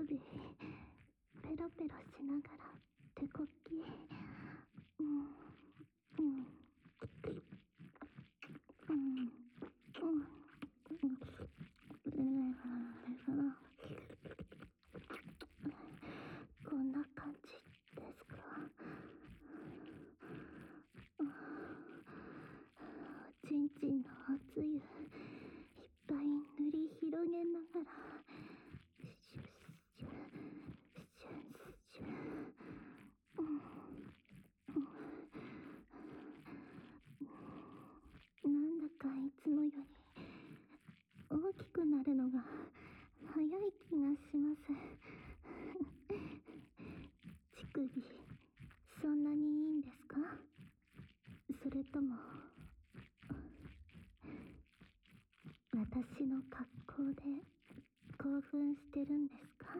首ペロペロしながら手こき、こんな感じですか。ちんちんのおつゆいっぱい塗り広げながらシュッシュッシュッシュッ、なんだかいつもより大きくなるのが早い気がします。乳首、そんなにいいんですか？それとも私の格好で興奮してるんですか？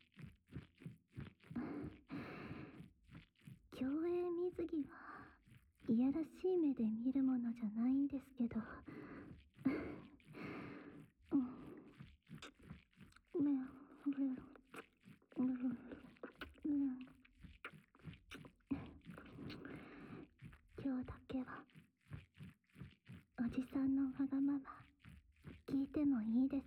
競泳水着はいやらしい目で見るものじゃないんですけど、今日だけはおじさんのわがまま聞いてもいいです。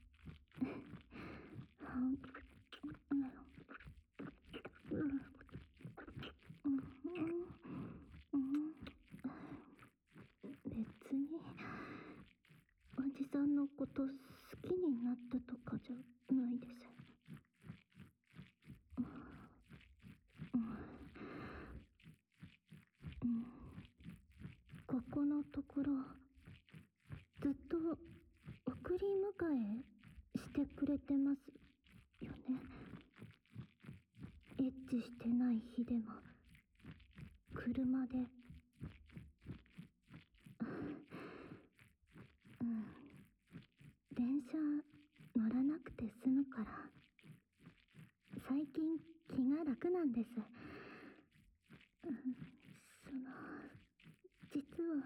別におじさんのこと好きになったとかじゃないです。ここのところずっと送り迎えしてくれてますよね。エッチしてない日でも車で、電車乗らなくて済むから最近気が楽なんです。実は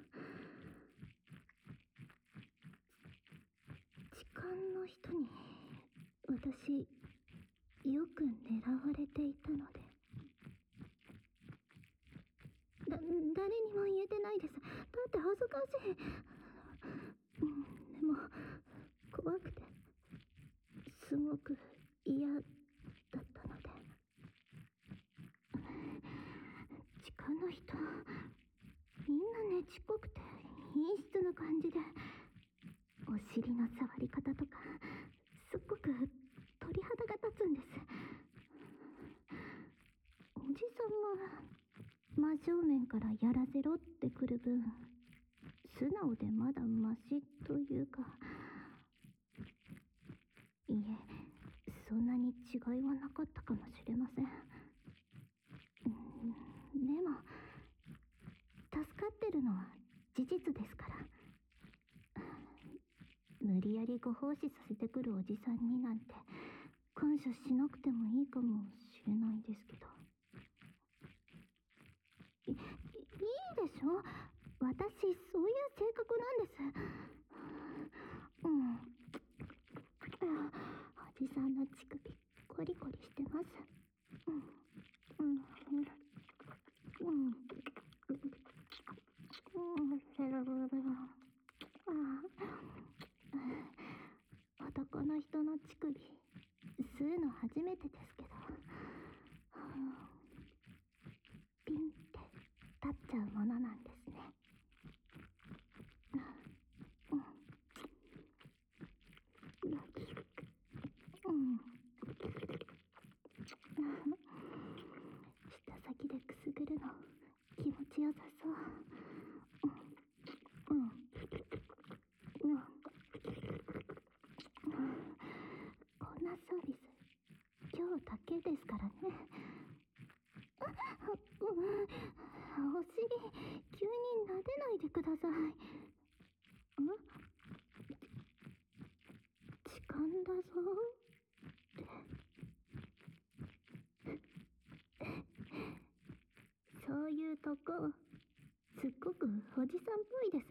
痴漢の人に私よく狙われていたので、誰にも言えてないです。だって恥ずかしい。でも怖くてすごく嫌だったので。痴漢の人みんなねちっこくて陰湿な感じで、お尻の触り方とかすっごく鳥肌が立つんです。おじさんが真正面からやらせろってくる分、素直でまだマシというか、いえ、そんなに違いはなかったかもしれません。でも助かってるのは事実ですから。無理やりご奉仕させてくるおじさんになんて感謝しなくてもいいかもしれないですけど。いいでしょ、私そういう性格なんです。おじさんの乳首コリコリしてます。男の人の乳首吸うの初めてですけど、ピンって立っちゃうものなんですね。舌先でくすぐるの気持ちよさそう。こんなサービス今日だけですからね。お尻急に撫でないでください。痴漢だぞってそういうとこすっごくおじさんっぽいです。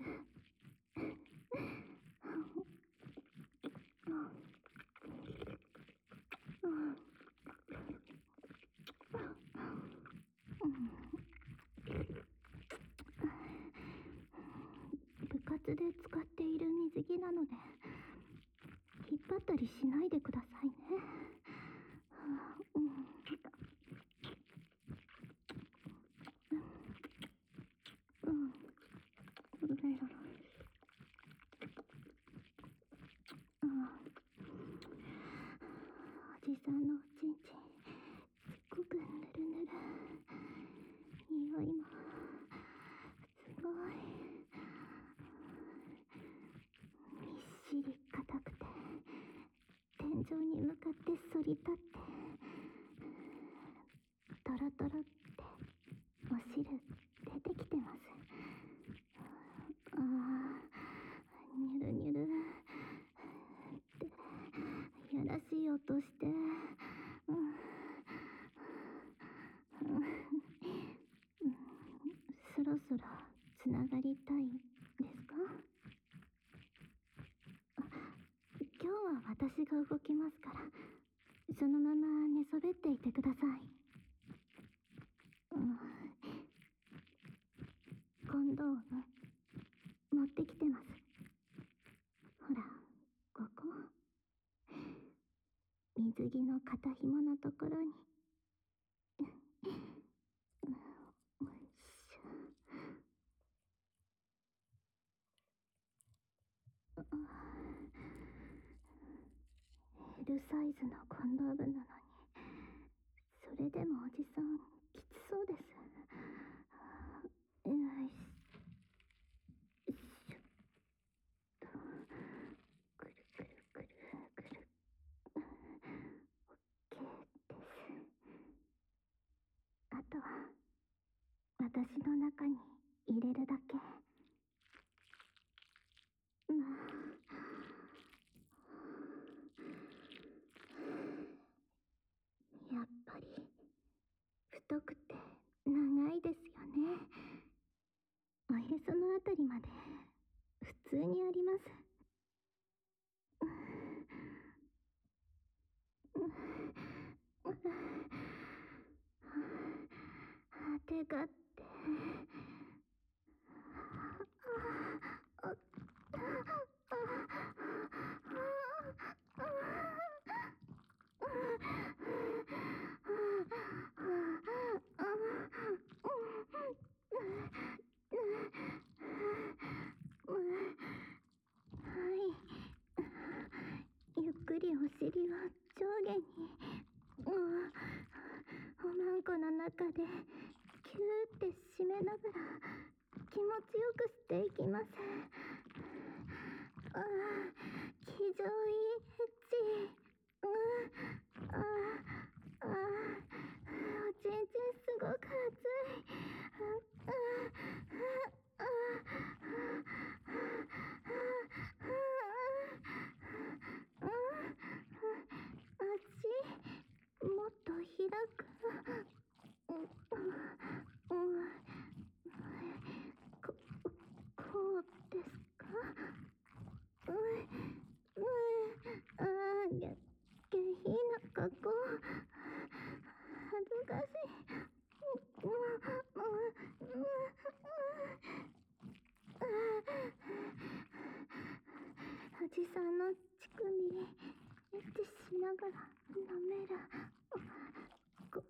で使っている水着なので、引っ張ったりしないでくださいね。おじさんのおちんちん、すっごくぬるぬる。匂いもすごいみっしり硬くて、天井に向かって反り立って、トロトロってお汁出てきてます。ニュルニュルってやらしい音して、そろそろつながりたいですか？今日は私が動きますから、そのまま寝そべっていてください。コンドーム持ってきてます。ほら、ここ。水着の肩紐のところに。L サイズのコンドームなのに、それでもおじさんきつそうです。よいしょっと、くるくるくるくる。OK です。あとは私の中に入れるだけ。やっぱり太くて長いですよね。おへそのあたりまで普通にあります。手がってゆっくりお尻を上下に、おまんこの中でキューって締めながら気持ちよくしていきます。気丈いいエッチ。おちんちんすごく熱い。足もっと開く。こうですか？下品な格好。恥ずかしい。おじさんの乳首エッチしながら舐める。こ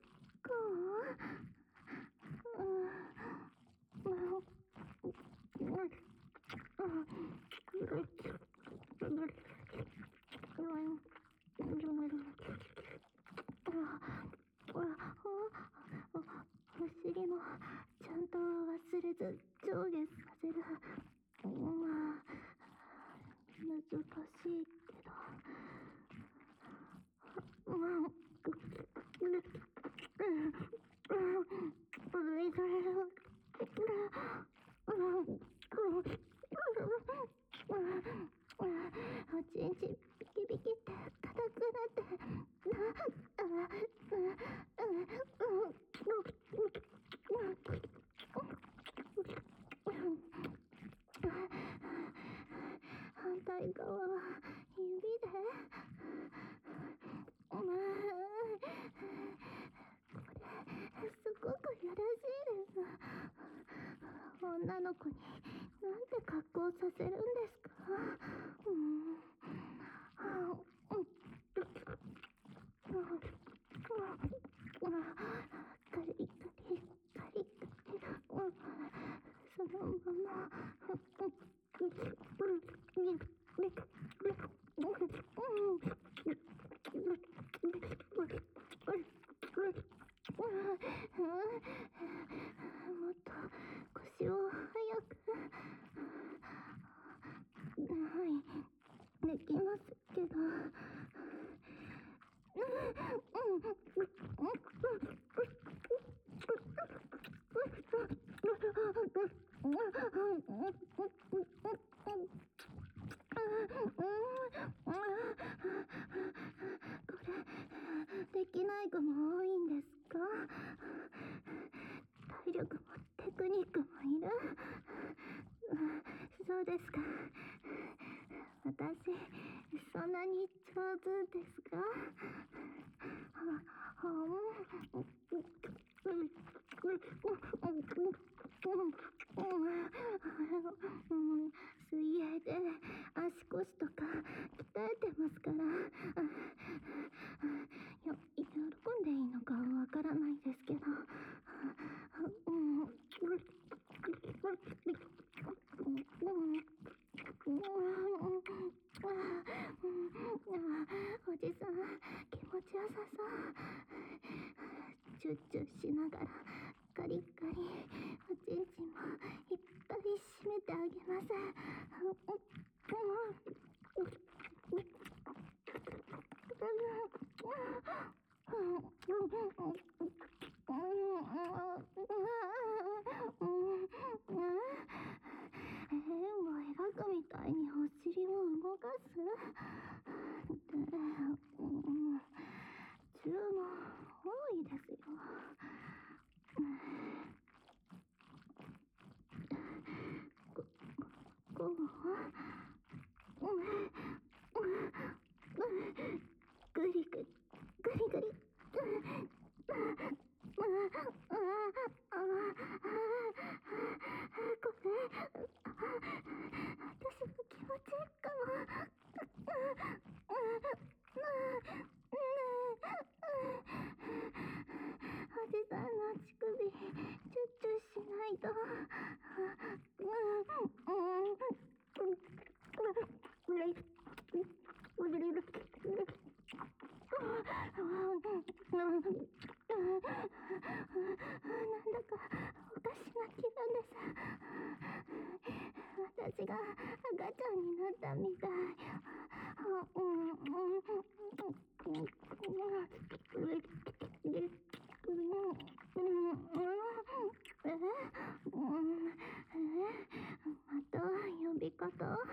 お尻もちゃんと忘れず上下させる。難しいけど。おちんちんビキビキって硬くなって。反対側は指で。これすごくやらしいです。女の子になんて格好させるんですか？カリカリカリカリ、そのままもっと腰を早く。はい、できますけど。これできない子も多いんですか？体力もテクニックもいる。そうですか。私そんなに上手ですか？水泳で足腰とか鍛えてますから。喜んでいいのかわからないですけど。おじさん気持ちよさそう。チュッチュしながらカリカリおちんちんもいっぱい締めてあげます。もう描くみたいにお尻を動かす。注文多いですよ。こうグリグリグリグリ。これ私も気持ちいいかも。おじさんの乳首チュッチュしないと。なんだかおかしな気分です。私が赤ちゃんになったみたい。また呼び方？はい。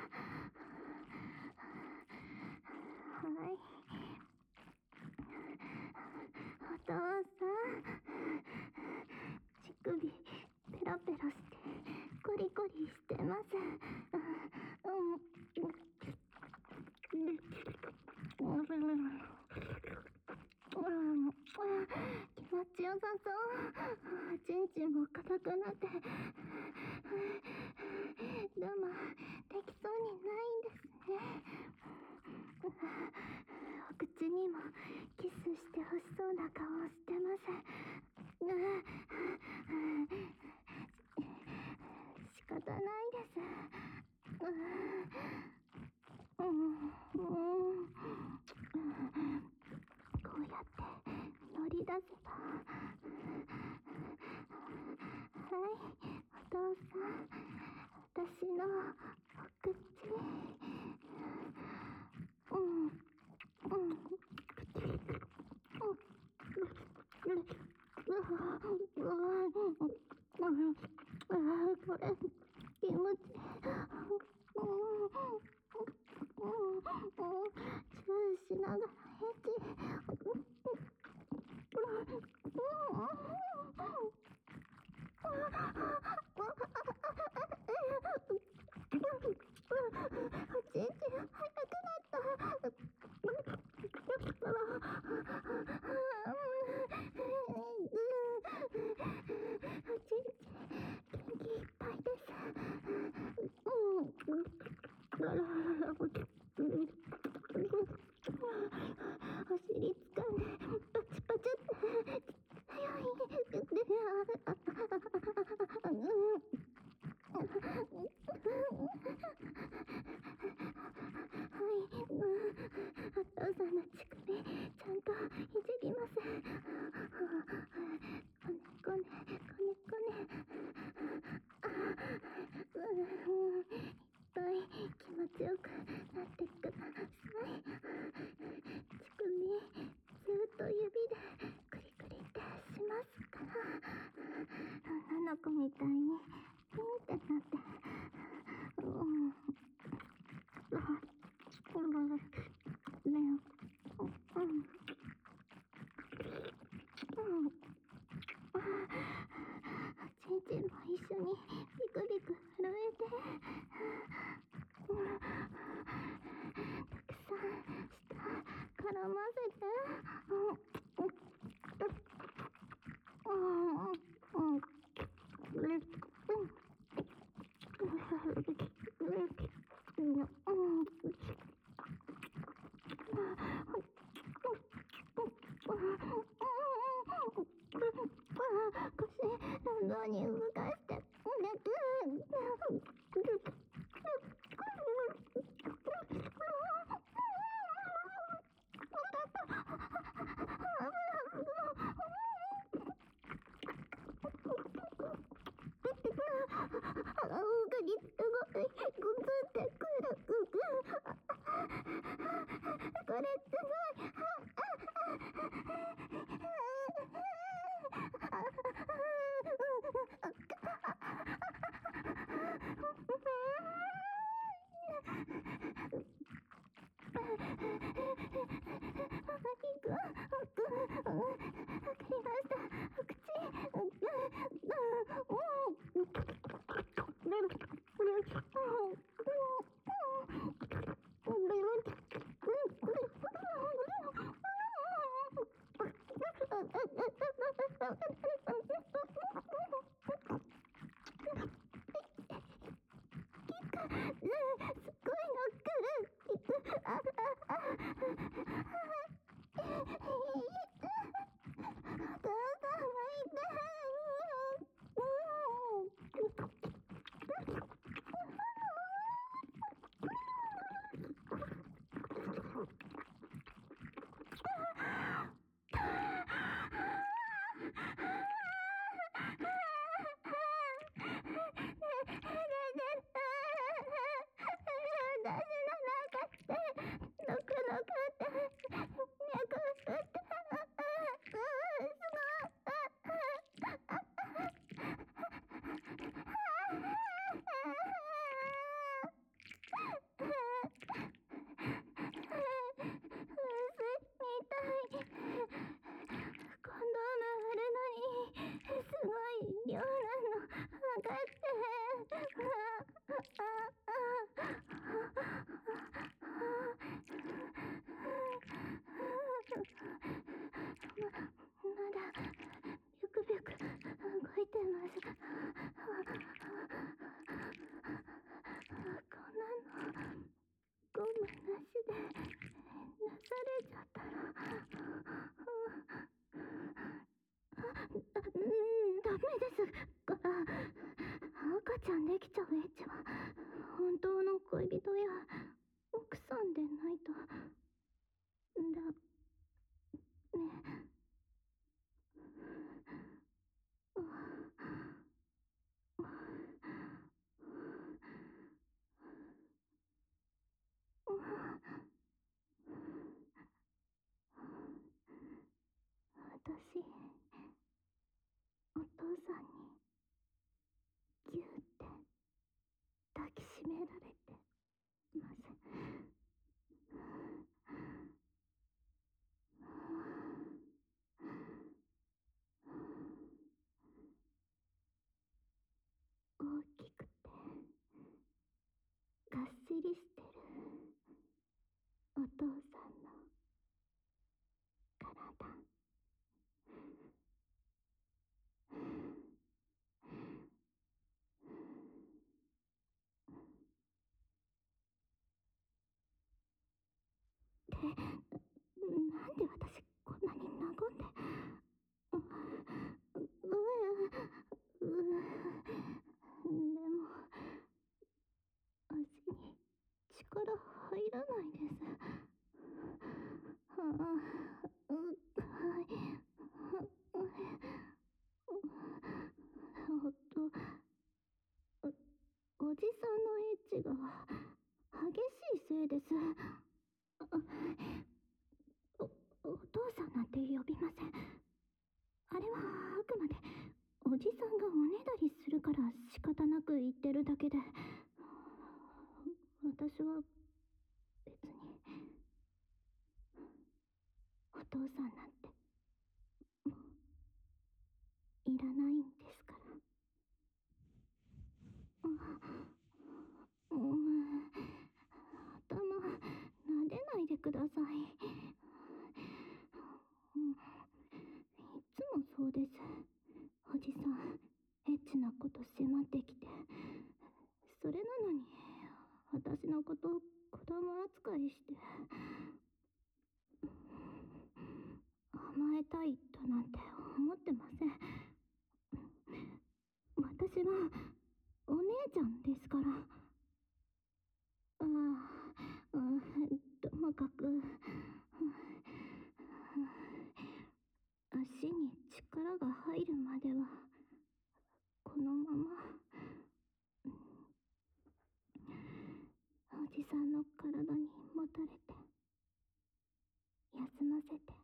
お父さん、乳首ペロペロしてコリコリしてます。気持ちよさそう。ちんちんも硬くなって。でもできそうにないんですね。お口にもキスしてほしそうな顔をしてます。仕方ないです。こうやって乗り出せば。はい、お父さん、私のお口。 子みたいにピンってなって、ちんちんも一緒にビクビク震えて、たくさん舌絡ませて、腰運動に動かして、これすごい。赤ちゃんできちゃうエッチは本当の恋人や奥さんでないとだね。私、お父さんにギューって抱きしめられてます。大きくてがっしりしてるお父さんの体。で、なんで私こんなに和んで、でも足に力入らないです。おじさんのエッチが激しいせいです。お父さんなんて呼びません。あれはあくまでおおじさんがおねだりするから仕方なく言ってるだけで、私は別にお父さんなんてもういらないんですから。頭撫でないでください。いつもそうです。おじさんエッチなこと迫ってきて、それなのに私のこと子供扱いして、甘えたいとなんて思ってません。私はお姉ちゃんですから。ともかく足に力が入るまではこのままおじさんの体にもたれて休ませて